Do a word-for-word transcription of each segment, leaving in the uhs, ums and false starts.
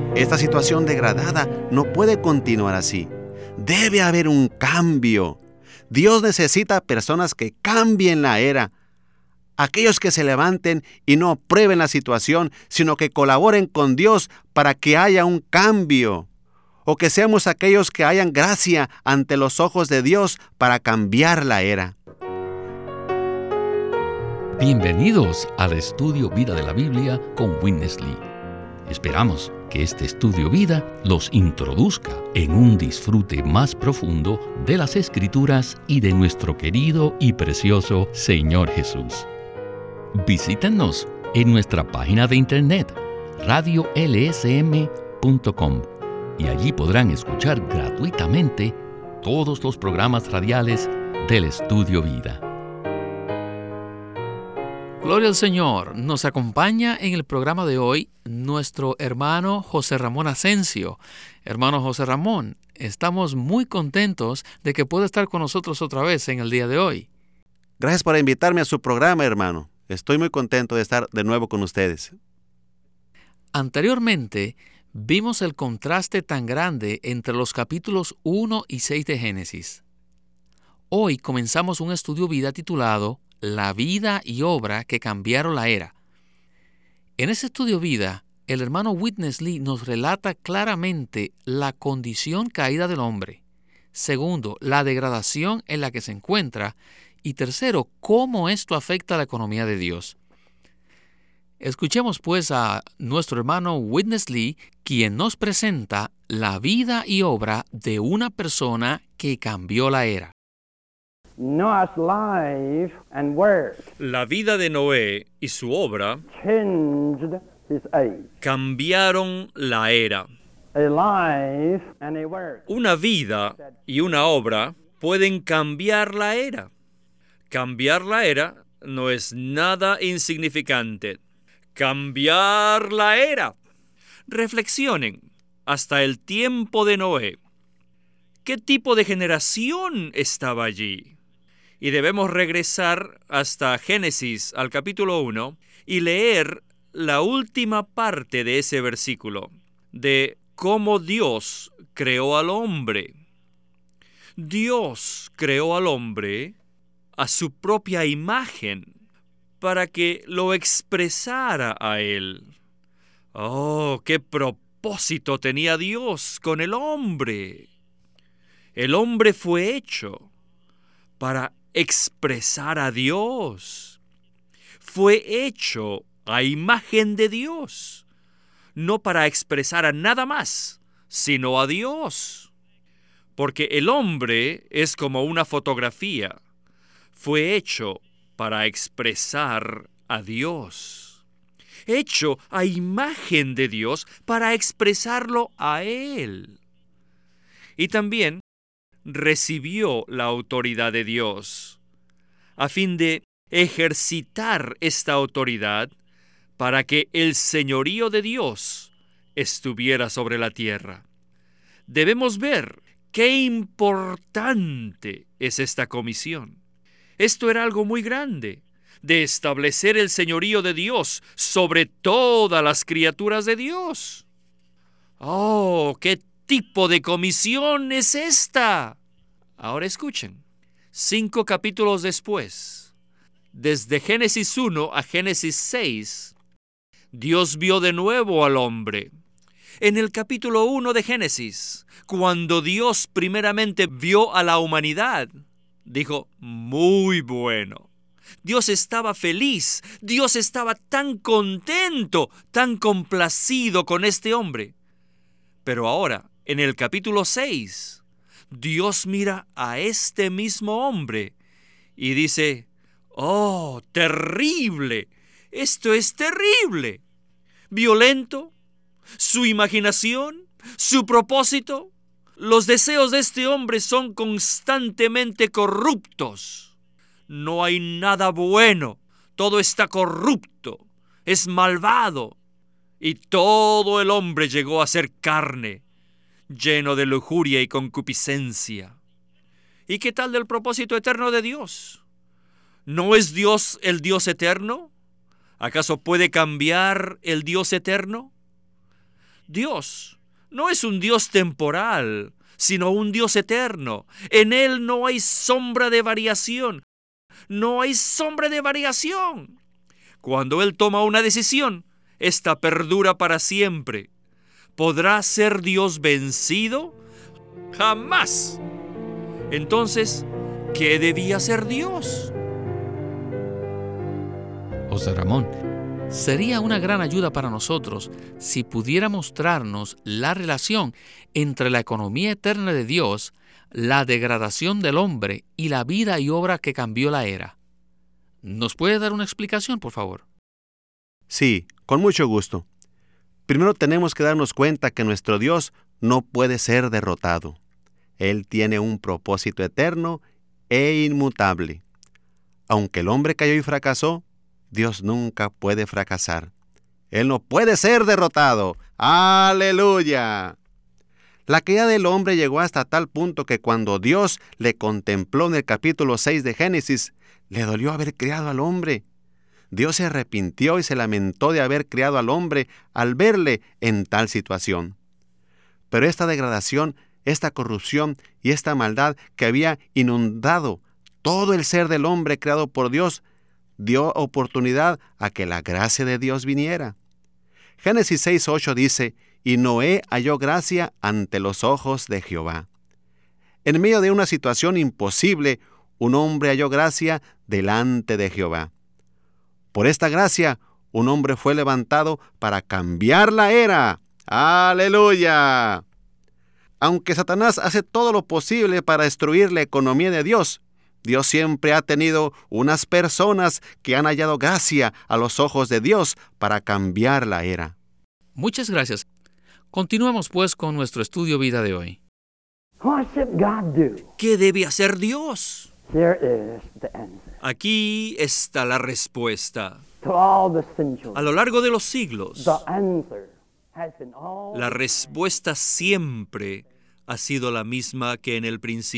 Esta situación degradada no puede continuar así. Debe haber un cambio. Dios necesita personas que cambien la era. Aquellos que se levanten y no aprueben la situación, sino que colaboren con Dios para que haya un cambio. O que seamos aquellos que hayan gracia ante los ojos de Dios para cambiar la era. Bienvenidos al Estudio Vida de la Biblia con Witness Lee. Esperamos que este Estudio Vida los introduzca en un disfrute más profundo de las Escrituras y de nuestro querido y precioso Señor Jesús. Visítenos en nuestra página de internet radio l s m punto com y allí podrán escuchar gratuitamente todos los programas radiales del Estudio Vida. Gloria al Señor. Nos acompaña en el programa de hoy nuestro hermano José Ramón Asensio. Hermano José Ramón, estamos muy contentos de que pueda estar con nosotros otra vez en el día de hoy. Gracias por invitarme a su programa, hermano. Estoy muy contento de estar de nuevo con ustedes. Anteriormente, vimos el contraste tan grande entre los capítulos uno y seis de Génesis. Hoy comenzamos un estudio vida titulado La vida y obra que cambiaron la era. En ese estudio vida, el hermano Witness Lee nos relata claramente la condición caída del hombre. Segundo, la degradación en la que se encuentra. Y tercero, cómo esto afecta a la economía de Dios. Escuchemos pues a nuestro hermano Witness Lee, quien nos presenta la vida y obra de una persona que cambió la era. Noah's life and work La vida de Noé y su obra changed his age. cambiaron la era. A life and a work. Una vida y una obra pueden cambiar la era. Cambiar la era no es nada insignificante. Cambiar la era. Reflexionen hasta el tiempo de Noé. ¿Qué tipo de generación estaba allí? Y debemos regresar hasta Génesis, al capítulo uno, y leer la última parte de ese versículo, de cómo Dios creó al hombre. Dios creó al hombre a su propia imagen, para que lo expresara a él. ¡Oh, qué propósito tenía Dios con el hombre! El hombre fue hecho para expresar a Dios. Fue hecho a imagen de Dios, no para expresar a nada más, sino a Dios. Porque el hombre es como una fotografía. Fue hecho para expresar a Dios. Hecho a imagen de Dios para expresarlo a Él. Y también recibió la autoridad de Dios, a fin de ejercitar esta autoridad para que el señorío de Dios estuviera sobre la tierra. Debemos ver qué importante es esta comisión. Esto era algo muy grande, de establecer el señorío de Dios sobre todas las criaturas de Dios. ¡Oh, qué tipo de comisión es esta! Ahora escuchen. Cinco capítulos después, desde Génesis uno a Génesis seis, Dios vio de nuevo al hombre. En el capítulo uno de Génesis, cuando Dios primeramente vio a la humanidad, dijo, muy bueno. Dios estaba feliz, Dios estaba tan contento, tan complacido con este hombre. Pero ahora, en el capítulo seis, Dios mira a este mismo hombre y dice, ¡oh, terrible! Esto es terrible. Violento, su imaginación, su propósito, los deseos de este hombre son constantemente corruptos. No hay nada bueno, todo está corrupto, es malvado. Y todo el hombre llegó a ser carne, lleno de lujuria y concupiscencia. ¿Y qué tal del propósito eterno de Dios? ¿No es Dios el Dios eterno? ¿Acaso puede cambiar el Dios eterno? Dios no es un Dios temporal, sino un Dios eterno. En Él no hay sombra de variación. No hay sombra de variación. Cuando Él toma una decisión, esta perdura para siempre. ¿Podrá ser Dios vencido? ¡Jamás! Entonces, ¿qué debía hacer Dios? José Ramón, sería una gran ayuda para nosotros si pudiera mostrarnos la relación entre la economía eterna de Dios, la degradación del hombre y la vida y obra que cambió la era. ¿Nos puede dar una explicación, por favor? Sí, con mucho gusto. Primero tenemos que darnos cuenta que nuestro Dios no puede ser derrotado. Él tiene un propósito eterno e inmutable. Aunque el hombre cayó y fracasó, Dios nunca puede fracasar. Él no puede ser derrotado. ¡Aleluya! La caída del hombre llegó hasta tal punto que cuando Dios le contempló en el capítulo seis de Génesis, le dolió haber creado al hombre. Dios se arrepintió y se lamentó de haber creado al hombre al verle en tal situación. Pero esta degradación, esta corrupción y esta maldad que había inundado todo el ser del hombre creado por Dios, dio oportunidad a que la gracia de Dios viniera. Génesis seis ocho dice, y Noé halló gracia ante los ojos de Jehová. En medio de una situación imposible, un hombre halló gracia delante de Jehová. Por esta gracia, un hombre fue levantado para cambiar la era. ¡Aleluya! Aunque Satanás hace todo lo posible para destruir la economía de Dios, Dios siempre ha tenido unas personas que han hallado gracia a los ojos de Dios para cambiar la era. Muchas gracias. Continuamos pues con nuestro estudio vida de hoy. What should God do? ¿Qué debe hacer Dios? Here is the answer. Aquí está la respuesta. To all the centuries, A lo largo de los siglos, the answer has been all la respuesta siempre ha sido la misma que en el principio.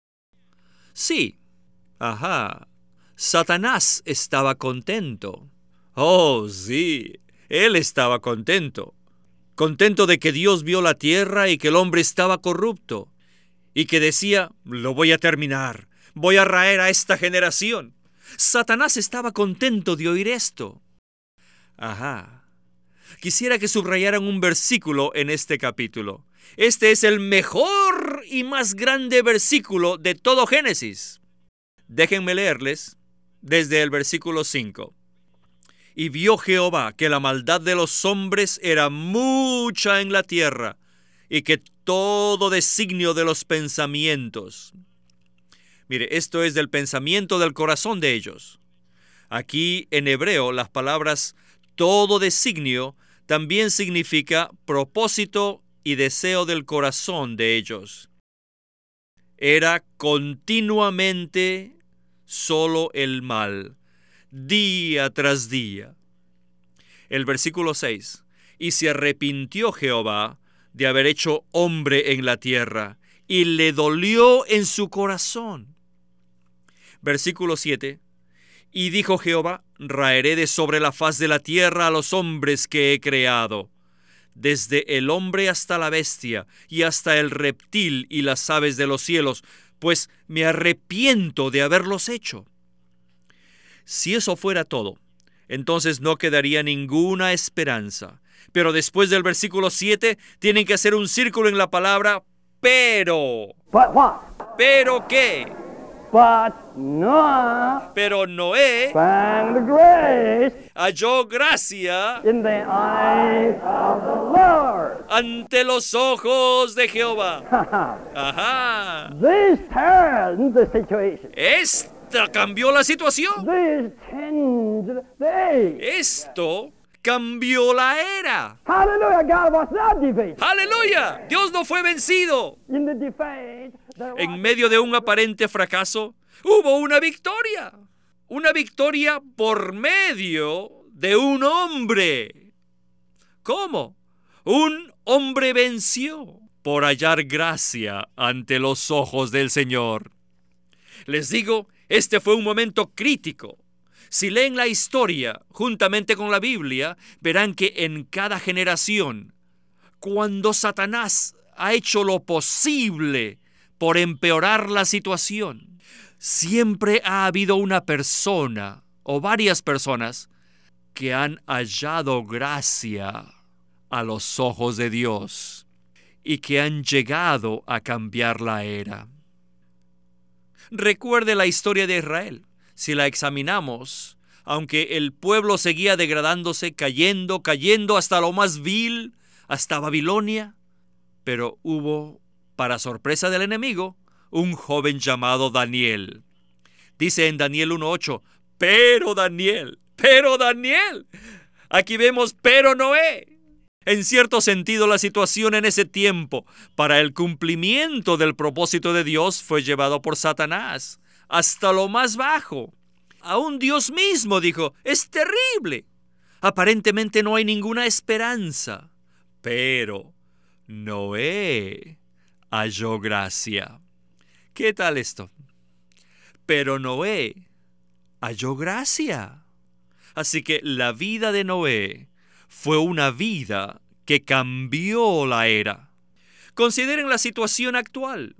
Sí, ajá, Satanás estaba contento. Oh, sí, él estaba contento. Contento de que Dios vio la tierra y que el hombre estaba corrupto. Y que decía, lo voy a terminar, voy a raer a esta generación. Satanás estaba contento de oír esto. Ajá. Quisiera que subrayaran un versículo en este capítulo. Este es el mejor y más grande versículo de todo Génesis. Déjenme leerles desde el versículo cinco. Y vio Jehová que la maldad de los hombres era mucha en la tierra, y que todo designio de los pensamientos. Mire, esto es del pensamiento del corazón de ellos. Aquí en hebreo las palabras todo designio también significa propósito y deseo del corazón de ellos. Era continuamente solo el mal, día tras día. El versículo seis. Y se arrepintió Jehová de haber hecho hombre en la tierra, y le dolió en su corazón. Versículo siete. Y dijo Jehová, raeré de sobre la faz de la tierra a los hombres que he creado, desde el hombre hasta la bestia, y hasta el reptil y las aves de los cielos, pues me arrepiento de haberlos hecho. Si eso fuera todo, entonces no quedaría ninguna esperanza. Pero después del versículo siete, tienen que hacer un círculo en la palabra pero. But what? ¿Pero qué? But Noah Pero Noé found grace halló gracia in the eyes of the Lord. ante los ojos de Jehová. Ajá. This turned the situation. Esta cambió la situación. This changed the age. Esto cambió la era. Hallelujah, God was not defeated. ¡Aleluya! Dios no fue vencido. In the defeat, there was En medio de un aparente fracaso, hubo una victoria. Una victoria por medio de un hombre. ¿Cómo? Un hombre venció por hallar gracia ante los ojos del Señor. Les digo, este fue un momento crítico. Si leen la historia juntamente con la Biblia, verán que en cada generación, cuando Satanás ha hecho lo posible por empeorar la situación, siempre ha habido una persona o varias personas que han hallado gracia a los ojos de Dios y que han llegado a cambiar la era. Recuerde la historia de Israel. Si la examinamos, aunque el pueblo seguía degradándose, cayendo, cayendo hasta lo más vil, hasta Babilonia, pero hubo, para sorpresa del enemigo, un joven llamado Daniel. Dice en Daniel uno ocho, pero Daniel, pero Daniel. Aquí vemos, pero Noé. En cierto sentido, la situación en ese tiempo, para el cumplimiento del propósito de Dios, fue llevado por Satanás hasta lo más bajo. Aún Dios mismo dijo, es terrible. Aparentemente no hay ninguna esperanza. Pero Noé halló gracia. ¿Qué tal esto? Pero Noé halló gracia. Así que la vida de Noé fue una vida que cambió la era. Consideren la situación actual.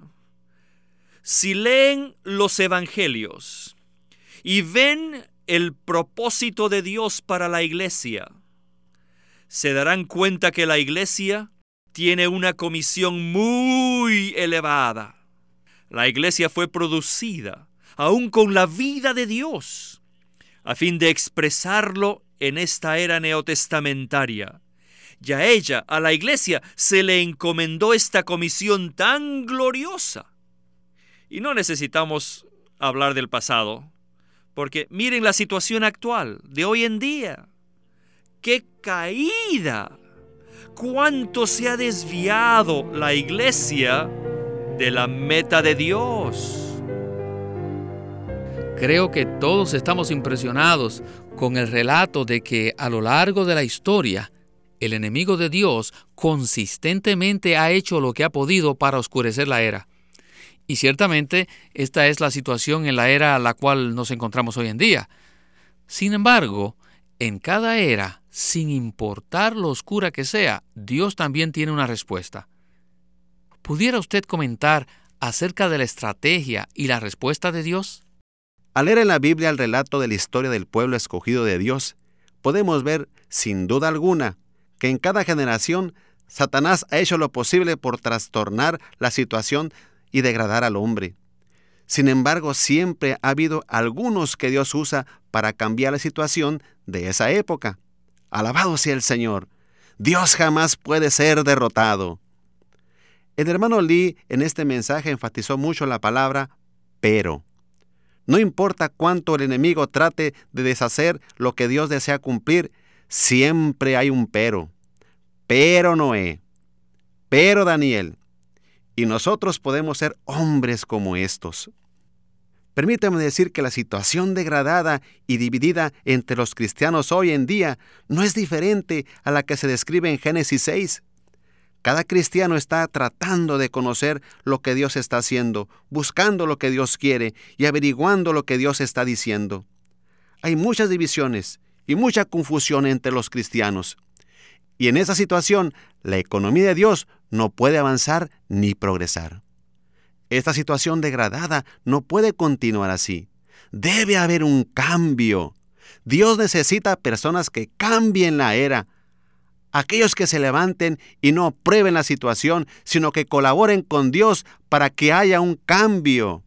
Si leen los evangelios y ven el propósito de Dios para la iglesia, se darán cuenta que la iglesia tiene una comisión muy elevada. La iglesia fue producida aún con la vida de Dios, a fin de expresarlo en esta era neotestamentaria. Y a ella, a la iglesia, se le encomendó esta comisión tan gloriosa. Y no necesitamos hablar del pasado, porque miren la situación actual, de hoy en día. ¡Qué caída! ¡Cuánto se ha desviado la iglesia de la meta de Dios! Creo que todos estamos impresionados con el relato de que a lo largo de la historia, el enemigo de Dios consistentemente ha hecho lo que ha podido para oscurecer la era. Y ciertamente esta es la situación en la era a la cual nos encontramos hoy en día. Sin embargo, en cada era, sin importar lo oscura que sea, Dios también tiene una respuesta. ¿Pudiera usted comentar acerca de la estrategia y la respuesta de Dios? Al leer en la Biblia el relato de la historia del pueblo escogido de Dios, podemos ver, sin duda alguna, que en cada generación Satanás ha hecho lo posible por trastornar la situación y degradar al hombre. Sin embargo, siempre ha habido algunos que Dios usa para cambiar la situación de esa época. Alabado sea el Señor. Dios jamás puede ser derrotado. El hermano Lee en este mensaje enfatizó mucho la palabra pero. No importa cuánto el enemigo trate de deshacer lo que Dios desea cumplir, siempre hay un pero. Pero Noé, pero Daniel. Y nosotros podemos ser hombres como estos. Permítame decir que la situación degradada y dividida entre los cristianos hoy en día no es diferente a la que se describe en Génesis seis. Cada cristiano está tratando de conocer lo que Dios está haciendo, buscando lo que Dios quiere y averiguando lo que Dios está diciendo. Hay muchas divisiones y mucha confusión entre los cristianos. Y en esa situación, la economía de Dios no puede avanzar ni progresar. Esta situación degradada no puede continuar así. Debe haber un cambio. Dios necesita personas que cambien la era. Aquellos que se levanten y no aprueben la situación, sino que colaboren con Dios para que haya un cambio.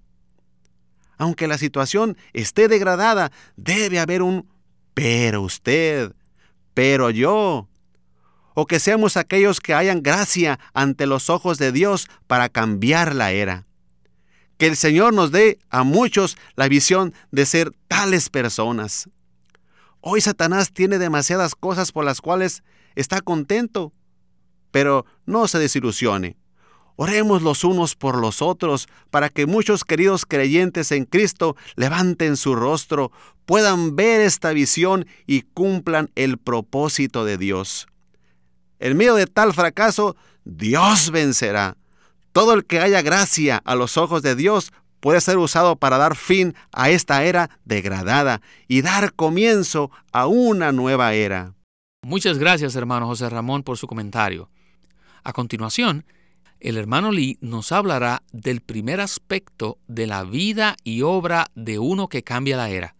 Aunque la situación esté degradada, debe haber un pero usted, pero yo. O que seamos aquellos que hayan gracia ante los ojos de Dios para cambiar la era. Que el Señor nos dé a muchos la visión de ser tales personas. Hoy Satanás tiene demasiadas cosas por las cuales está contento, pero no se desilusione. Oremos los unos por los otros para que muchos queridos creyentes en Cristo levanten su rostro, puedan ver esta visión y cumplan el propósito de Dios. En medio de tal fracaso, Dios vencerá. Todo el que haya gracia a los ojos de Dios puede ser usado para dar fin a esta era degradada y dar comienzo a una nueva era. Muchas gracias, hermano José Ramón, por su comentario. A continuación, el hermano Lee nos hablará del primer aspecto de la vida y obra de uno que cambia la era.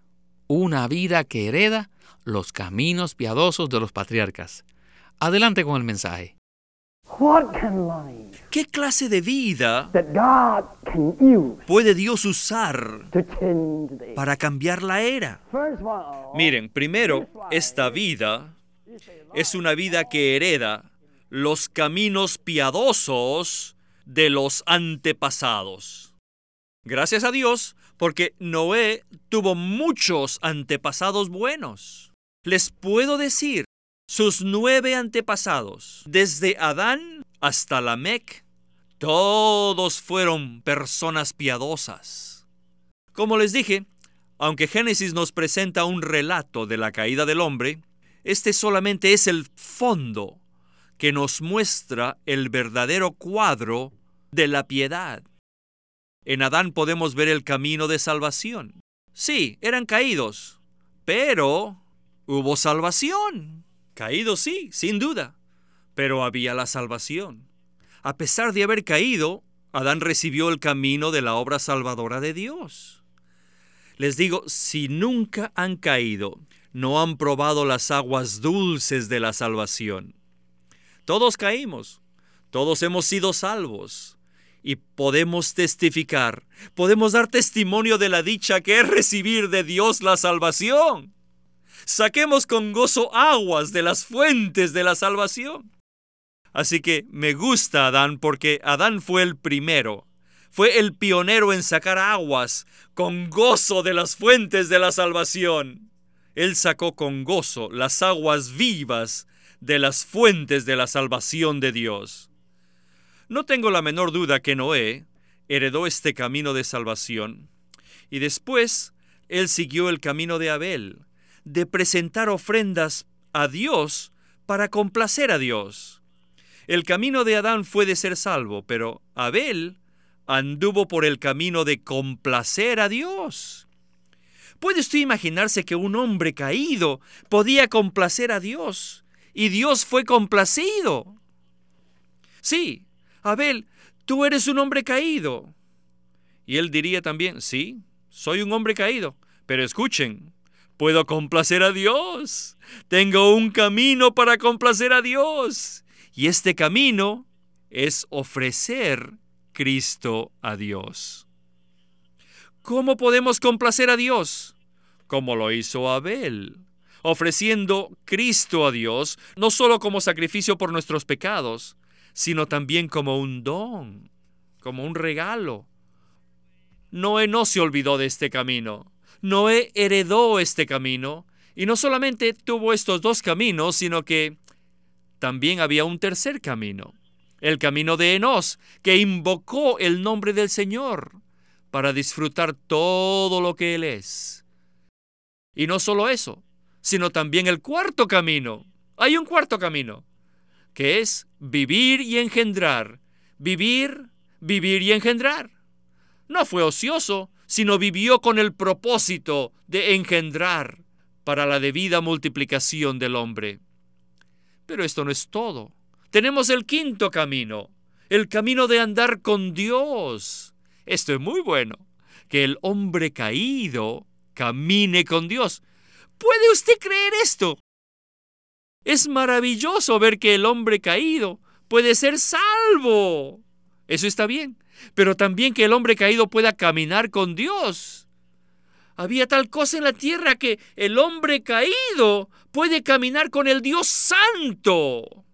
Una vida que hereda los caminos piadosos de los patriarcas. Adelante con el mensaje. What can life ¿Qué clase de vida that God can use puede Dios usar to change the para cambiar la era? First of all, Miren, primero, esta vida es una vida que hereda los caminos piadosos de los antepasados. Gracias a Dios, porque Noé tuvo muchos antepasados buenos. Les puedo decir, sus nueve antepasados, desde Adán hasta Lamec, todos fueron personas piadosas. Como les dije, aunque Génesis nos presenta un relato de la caída del hombre, este solamente es el fondo que nos muestra el verdadero cuadro de la piedad. En Adán podemos ver el camino de salvación. Sí, eran caídos, pero hubo salvación. Caídos sí, sin duda, pero había la salvación. A pesar de haber caído, Adán recibió el camino de la obra salvadora de Dios. Les digo, si nunca han caído, no han probado las aguas dulces de la salvación. Todos caímos, todos hemos sido salvos y podemos testificar, podemos dar testimonio de la dicha que es recibir de Dios la salvación. Saquemos con gozo aguas de las fuentes de la salvación. Así que me gusta Adán porque Adán fue el primero, fue el pionero en sacar aguas con gozo de las fuentes de la salvación. Él sacó con gozo las aguas vivas de las fuentes de la salvación de Dios. No tengo la menor duda que Noé heredó este camino de salvación y después él siguió el camino de Abel, de presentar ofrendas a Dios para complacer a Dios. El camino de Adán fue de ser salvo, pero Abel anduvo por el camino de complacer a Dios. ¿Puede usted imaginarse que un hombre caído podía complacer a Dios? Y Dios fue complacido. Sí, Abel, tú eres un hombre caído. Y él diría también, sí, soy un hombre caído. Pero escuchen, puedo complacer a Dios. Tengo un camino para complacer a Dios. Y este camino es ofrecer Cristo a Dios. ¿Cómo podemos complacer a Dios? Como lo hizo Abel, ofreciendo Cristo a Dios, no solo como sacrificio por nuestros pecados, sino también como un don, como un regalo. Noé no se olvidó de este camino. Noé heredó este camino, y no solamente tuvo estos dos caminos, sino que también había un tercer camino, el camino de Enós, que invocó el nombre del Señor para disfrutar todo lo que Él es. Y no solo eso, sino también el cuarto camino. Hay un cuarto camino, que es vivir y engendrar. Vivir, vivir y engendrar. No fue ocioso, sino vivió con el propósito de engendrar para la debida multiplicación del hombre. Pero esto no es todo. Tenemos el quinto camino, el camino de andar con Dios. Esto es muy bueno, que el hombre caído camine con Dios. ¿Puede usted creer esto? Es maravilloso ver que el hombre caído puede ser salvo. Eso está bien, pero también que el hombre caído pueda caminar con Dios. Había tal cosa en la tierra que el hombre caído puede caminar con el Dios Santo.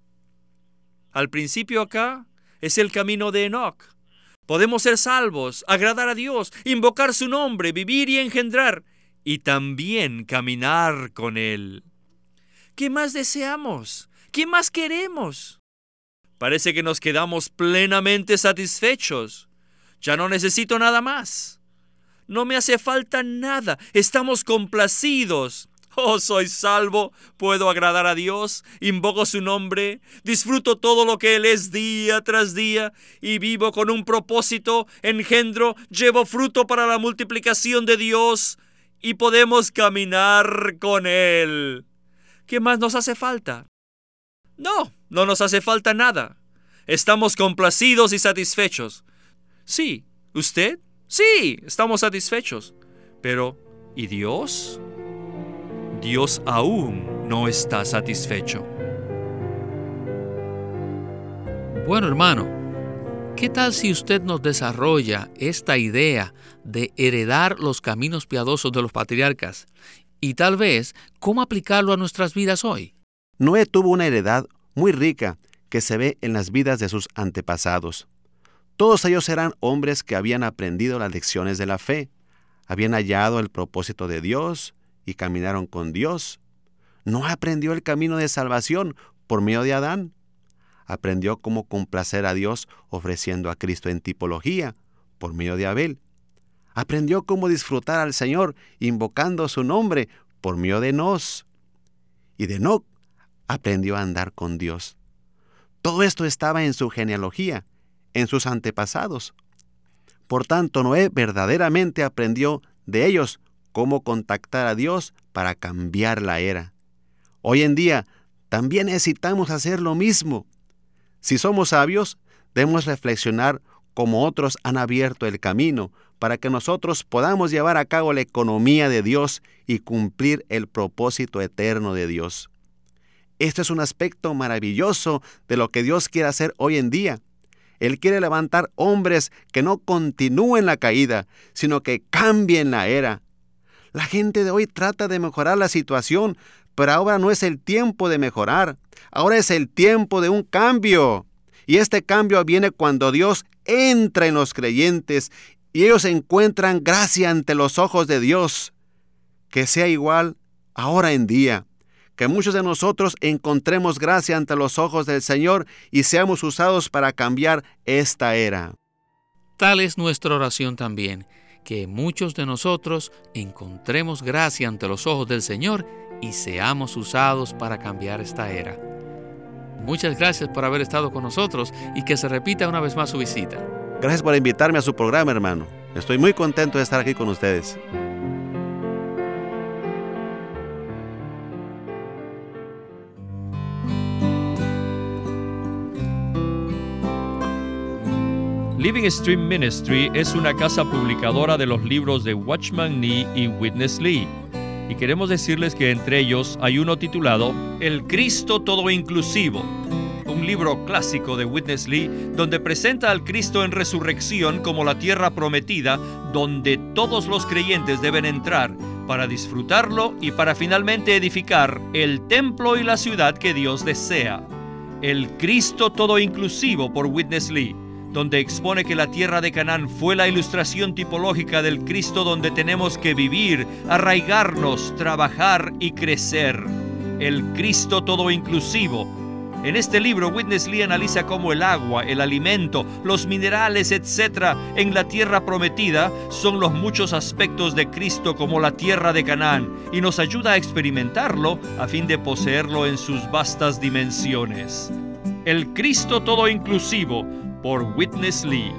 Al principio acá es el camino de Enoc. Podemos ser salvos, agradar a Dios, invocar su nombre, vivir y engendrar, y también caminar con Él. ¿Qué más deseamos? ¿Qué más queremos? Parece que nos quedamos plenamente satisfechos. Ya no necesito nada más. No me hace falta nada. Estamos complacidos. Oh, soy salvo, puedo agradar a Dios, invoco su nombre, disfruto todo lo que Él es día tras día y vivo con un propósito, engendro, llevo fruto para la multiplicación de Dios y podemos caminar con Él. ¿Qué más nos hace falta? No, no nos hace falta nada. Estamos complacidos y satisfechos. Sí, ¿usted? Sí, estamos satisfechos. Pero, ¿y Dios? Dios aún no está satisfecho. Bueno, hermano, ¿qué tal si usted nos desarrolla esta idea de heredar los caminos piadosos de los patriarcas y tal vez cómo aplicarlo a nuestras vidas hoy? Noé tuvo una heredad muy rica que se ve en las vidas de sus antepasados. Todos ellos eran hombres que habían aprendido las lecciones de la fe, habían hallado el propósito de Dios y caminaron con Dios. Noé aprendió el camino de salvación por medio de Adán. Aprendió cómo complacer a Dios ofreciendo a Cristo en tipología por medio de Abel. Aprendió cómo disfrutar al Señor invocando su nombre por medio de Enos. Y de Enoc aprendió a andar con Dios. Todo esto estaba en su genealogía, en sus antepasados. Por tanto, Noé verdaderamente aprendió de ellos cómo contactar a Dios para cambiar la era. Hoy en día también necesitamos hacer lo mismo. Si somos sabios, debemos reflexionar cómo otros han abierto el camino para que nosotros podamos llevar a cabo la economía de Dios y cumplir el propósito eterno de Dios. Este es un aspecto maravilloso de lo que Dios quiere hacer hoy en día. Él quiere levantar hombres que no continúen la caída, sino que cambien la era. La gente de hoy trata de mejorar la situación, pero ahora no es el tiempo de mejorar. Ahora es el tiempo de un cambio. Y este cambio viene cuando Dios entra en los creyentes y ellos encuentran gracia ante los ojos de Dios. Que sea igual ahora en día. Que muchos de nosotros encontremos gracia ante los ojos del Señor y seamos usados para cambiar esta era. Tal es nuestra oración también, que muchos de nosotros encontremos gracia ante los ojos del Señor y seamos usados para cambiar esta era. Muchas gracias por haber estado con nosotros y que se repita una vez más su visita. Gracias por invitarme a su programa, hermano. Estoy muy contento de estar aquí con ustedes. Living Stream Ministry es una casa publicadora de los libros de Watchman Nee y Witness Lee. Y queremos decirles que entre ellos hay uno titulado El Cristo Todo Inclusivo, un libro clásico de Witness Lee donde presenta al Cristo en resurrección como la tierra prometida donde todos los creyentes deben entrar para disfrutarlo y para finalmente edificar el templo y la ciudad que Dios desea. El Cristo Todo Inclusivo por Witness Lee, donde expone que la tierra de Canaán fue la ilustración tipológica del Cristo donde tenemos que vivir, arraigarnos, trabajar y crecer. El Cristo Todo Inclusivo. En este libro, Witness Lee analiza cómo el agua, el alimento, los minerales, etcétera, en la tierra prometida son los muchos aspectos de Cristo como la tierra de Canaán y nos ayuda a experimentarlo a fin de poseerlo en sus vastas dimensiones. El Cristo Todo Inclusivo por Witness Lee.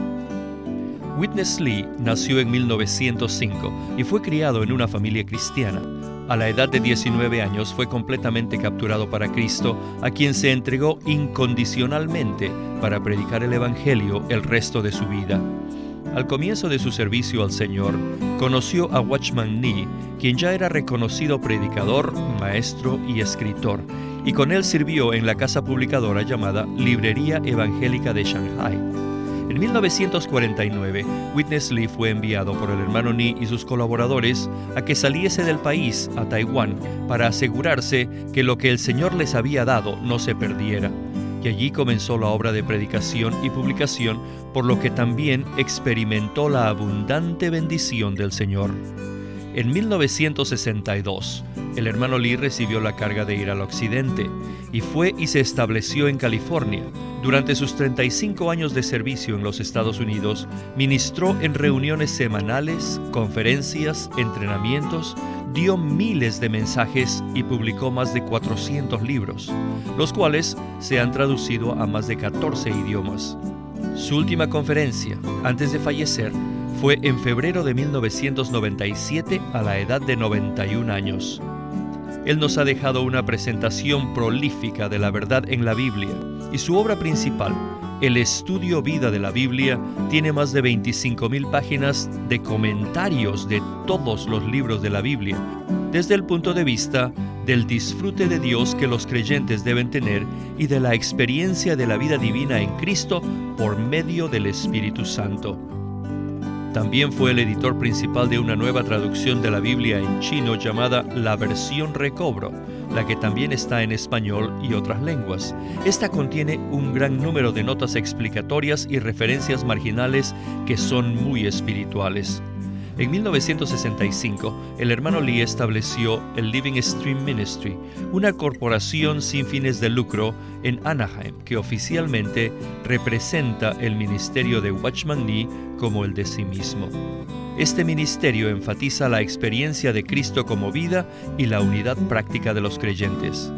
Witness Lee nació en mil novecientos cinco y fue criado en una familia cristiana. A la edad de diecinueve años fue completamente capturado para Cristo, a quien se entregó incondicionalmente para predicar el Evangelio el resto de su vida. Al comienzo de su servicio al Señor, conoció a Watchman Nee, quien ya era reconocido predicador, maestro y escritor, y con él sirvió en la casa publicadora llamada Librería Evangélica de Shanghai. En mil novecientos cuarenta y nueve, Witness Lee fue enviado por el hermano Nee y sus colaboradores a que saliese del país a Taiwán para asegurarse que lo que el Señor les había dado no se perdiera. Y allí comenzó la obra de predicación y publicación, por lo que también experimentó la abundante bendición del Señor. En mil novecientos sesenta y dos, el hermano Lee recibió la carga de ir al occidente y fue y se estableció en California. Durante sus treinta y cinco años de servicio en los Estados Unidos, ministró en reuniones semanales, conferencias, entrenamientos, dio miles de mensajes y publicó más de cuatrocientos libros, los cuales se han traducido a más de catorce idiomas. Su última conferencia, antes de fallecer, fue en febrero de mil novecientos noventa y siete a la edad de noventa y un años. Él nos ha dejado una presentación prolífica de la verdad en la Biblia, y su obra principal, el Estudio Vida de la Biblia, tiene más de veinticinco mil páginas de comentarios de todos los libros de la Biblia, desde el punto de vista del disfrute de Dios que los creyentes deben tener y de la experiencia de la vida divina en Cristo por medio del Espíritu Santo. También fue el editor principal de una nueva traducción de la Biblia en chino llamada La Versión Recobro, la que también está en español y otras lenguas. Esta contiene un gran número de notas explicatorias y referencias marginales que son muy espirituales. En mil novecientos sesenta y cinco, el hermano Lee estableció el Living Stream Ministry, una corporación sin fines de lucro en Anaheim que oficialmente representa el ministerio de Watchman Nee como el de sí mismo. Este ministerio enfatiza la experiencia de Cristo como vida y la unidad práctica de los creyentes.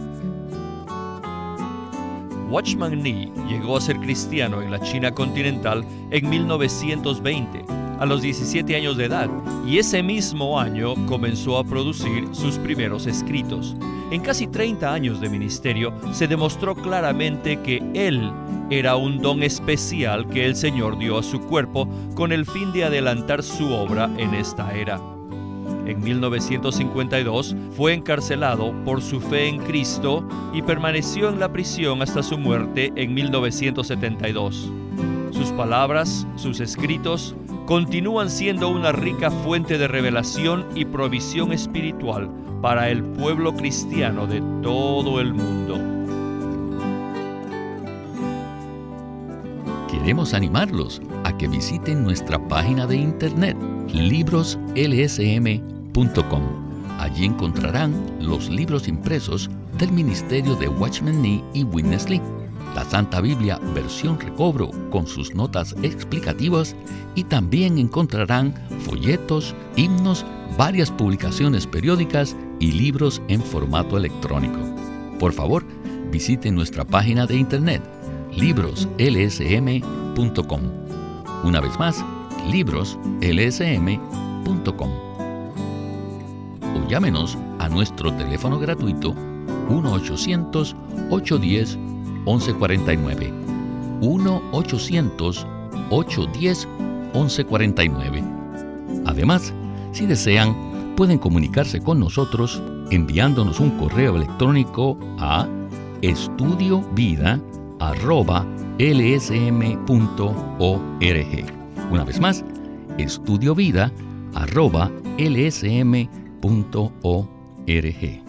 Watchman Nee llegó a ser cristiano en la China continental en mil novecientos veinte. A los diecisiete años de edad, y ese mismo año comenzó a producir sus primeros escritos. En casi treinta años de ministerio, se demostró claramente que él era un don especial que el Señor dio a su cuerpo con el fin de adelantar su obra en esta era. En mil novecientos cincuenta y dos fue encarcelado por su fe en Cristo y permaneció en la prisión hasta su muerte en mil novecientos setenta y dos. Sus palabras, sus escritos, continúan siendo una rica fuente de revelación y provisión espiritual para el pueblo cristiano de todo el mundo. Queremos animarlos a que visiten nuestra página de internet libros l s m punto com. Allí encontrarán los libros impresos del ministerio de Watchman Nee y Witness Lee, la Santa Biblia versión recobro con sus notas explicativas, y también encontrarán folletos, himnos, varias publicaciones periódicas y libros en formato electrónico. Por favor, visiten nuestra página de internet libros l s m punto com. Una vez más, libros l s m punto com. O llámenos a nuestro teléfono gratuito uno ochocientos, ochocientos diez, once cuarenta y nueve, uno ochocientos, ochocientos diez, once cuarenta y nueve. Además, si desean, pueden comunicarse con nosotros enviándonos un correo electrónico a estudiovida arroba l s m punto org. Una vez más, estudiovida arroba l s m punto org.